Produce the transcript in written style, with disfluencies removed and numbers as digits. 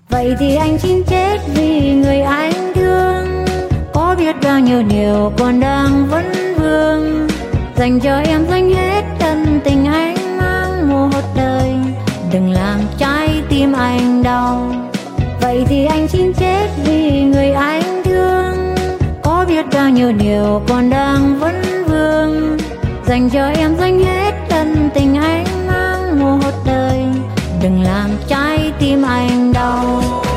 Vậy thì anh xin chết vì người anh thương. Có biết bao nhiêu điều còn đang vấn vương, dành cho em dành hết ân tình anh mang một đời. Đừng làm trái tim anh đau. Vậy thì anh xin chết vì người anh thương. Có biết bao nhiêu điều còn đang vấn vương, dành cho em dành hết ân tình anh mang một đời. Đừng làm trái tim anh đau.